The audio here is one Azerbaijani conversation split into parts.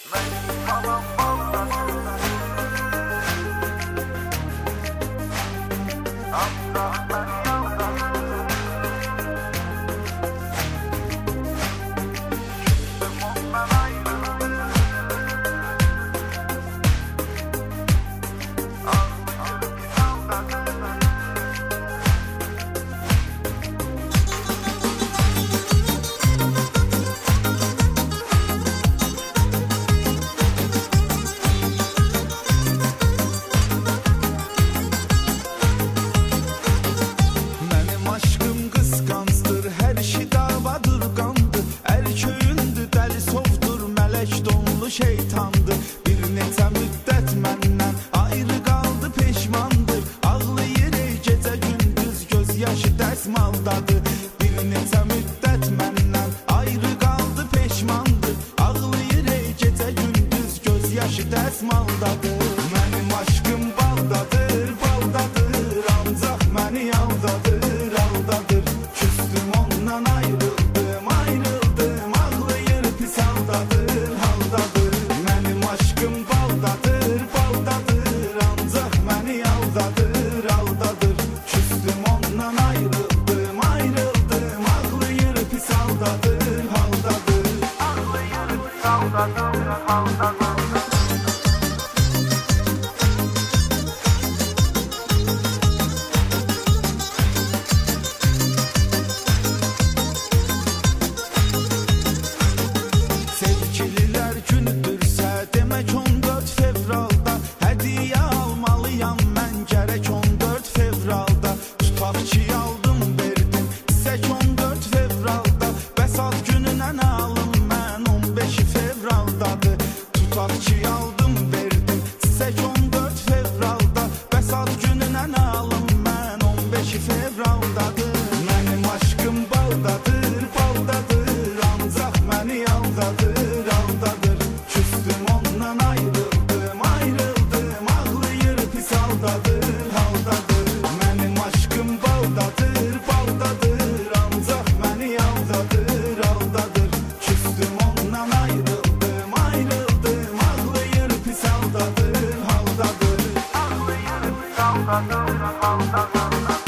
Şeytandı bir neçə müddət məndən ayrı qaldı peşmandır. Ağlayır ey gecə gündüz göz yaşı dəsmaldadır. Bir neçə müddət məndən ayrı qaldı peşmandır. Ağlayır ey gecə gündüz göz yaşı dəsmaldadır. Mənim aşkım baldadır, baldadır, ancaq məni aldadır, aldadır. Küstüm ondan ayrıldım, ayrıldım, ağlayır pis haldadır, haldadır. Baldadır, baldadır, ancaq məni aldadır, aldadır. Küstüm ondan ayrıldım, ayrıldım, ağlayır pis haldadır, haldadır. Ağlayır pis haldadır, haldadır. Sevgililər günüdürsə demək 14 fevralda hədiyyə almalıyam mən gərək 14 fevralda. Tutaq ki aldım verdim çiçək 14 fevralda. Bəs ad gününə nə alım mən 15 fevraldadır. Tutaq ki aldım verdim çiçək 14 fevralda. Bəs ad gününə nə alım mən 15 fevraldadır. Mənim aşkım baldadır, baldadır, ancaq məni aldadır, aldadır. Küstüm ondan ayrıldım, ayrıldım, ağlayır pis haldadır, haldadır. Mənim aşkım baldadır, baldadır, ancaq məni aldadır, aldadır. Küstüm ondan ayrıldım, ayrıldım, ağlayır pis haldadır, haldadır. Ağlayır pis haldadır, haldadır.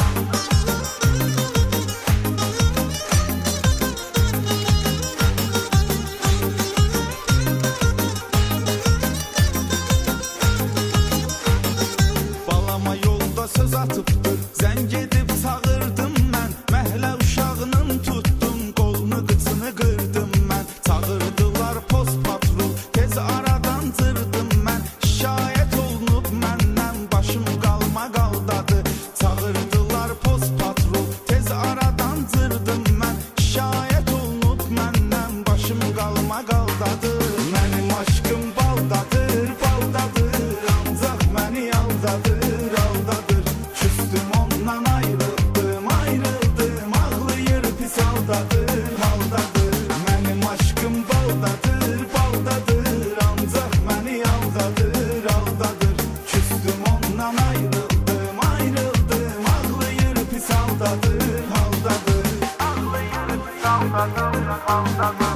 Söz atıbdır, zəng edib çağırdım mən. Məhlə uşağının tutdum, qolunu qıçını qırdım mən. Çağırdılar post patrol, tez aradan cırdım mən. Şikayət olunub məndən, başım qalma qaldadı. Çağırdılar post patrol, tez aradan cırdım mən. Şikayət olunub məndən, başım qalma qaldadı. Mənim aşkım baldadır, baldadır, ancaq məni aldadır, aldadır. Küstüm ondan ayrıldım, ayrıldım, ağlayır pis haldadır, haldadır. Mənim aşkım baldadır, baldadır, ancaq məni aldadır, aldadır. Küstüm ondan ayrıldım, ayrıldım, ağlayır pis haldadır, haldadır. Ağlayır pis haldadır, haldadır.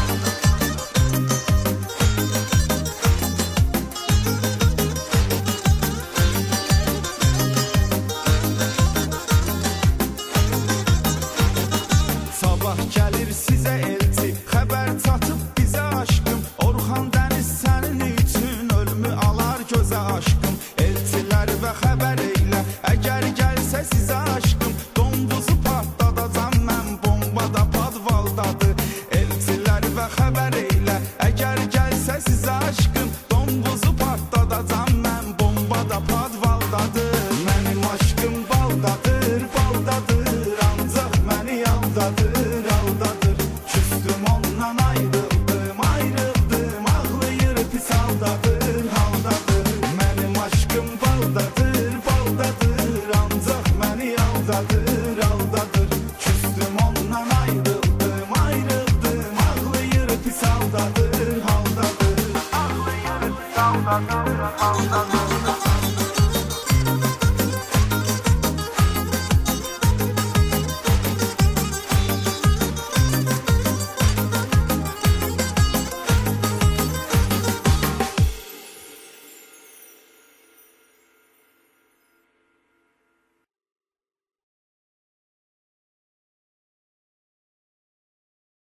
Sabah gəlir sizə elçi, xəbər çatıb bizə aşkım. Orxan dəniz sənin üçün ölümü alar gözə aşkım. Elçilər və xəbər eylə, əgər gəlsə sizə aşkım. Donduzu partladacam mən, bomba da padvaldadır. Elçilər və xəbər eylə, əgər gəlsə sizə aşkım. Donduzu partladacam mən, bomba da padvaldadır. Mənim aşkım baldadır, baldadır, ancaq məni aldadır, aldadır. Küstüm ondan ayrıldım, ayrıldım, ağlayır pis haldadır, haldadır. Mənim aşkım baldadır, baldadır, ancaq məni aldadır, aldadır. Küstüm ondan ayrıldım, ayrıldım, ağlayır pis haldadır, haldadır. Ağlayır pis haldadır, haldadır.